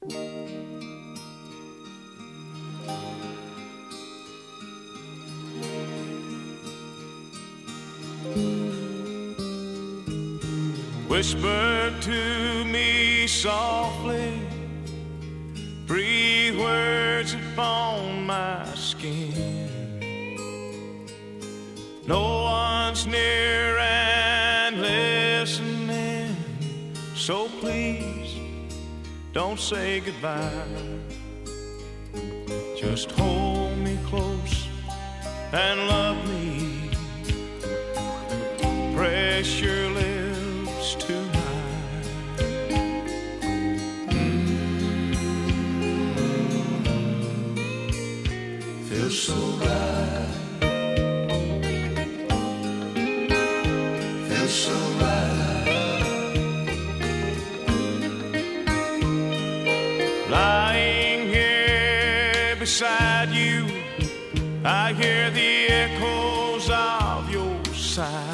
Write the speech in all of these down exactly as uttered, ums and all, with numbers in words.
Whisper to me softly, breathe words upon my skin. No one's near and listening, so please don't say goodbye. Just hold me close and love me. Press your lips to mine. Mm-hmm. Feels so right. Feels so right. Lying here beside you, I hear the echoes of your sighs.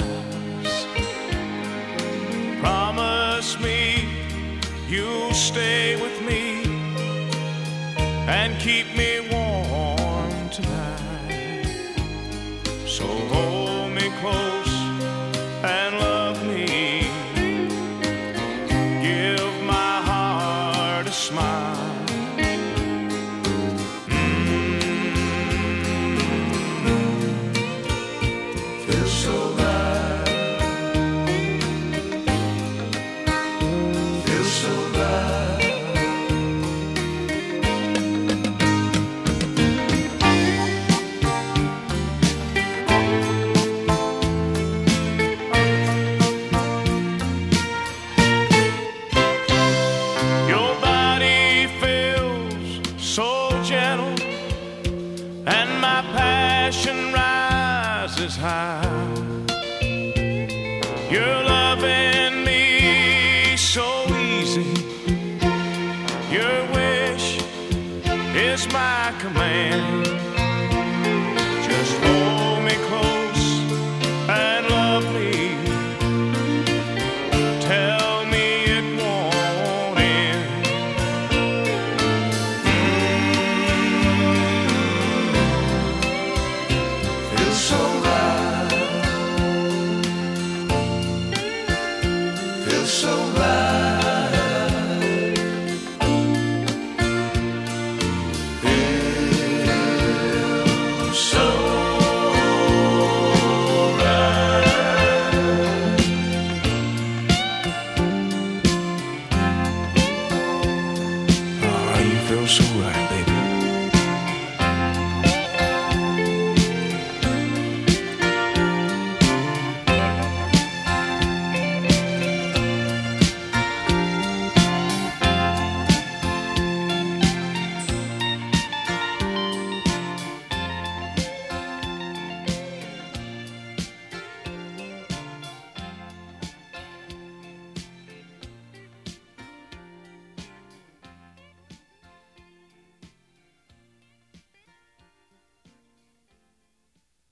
Promise me you'll stay with me and keep me warm tonight. So hold me close and love me. Give my heart a smile. And my passion rises high. You're loving me so easy. Your wish is my command. Just hold me close and love me. Tell me it won't end. So right, feels so right, feels so right. Ah, you feel so right.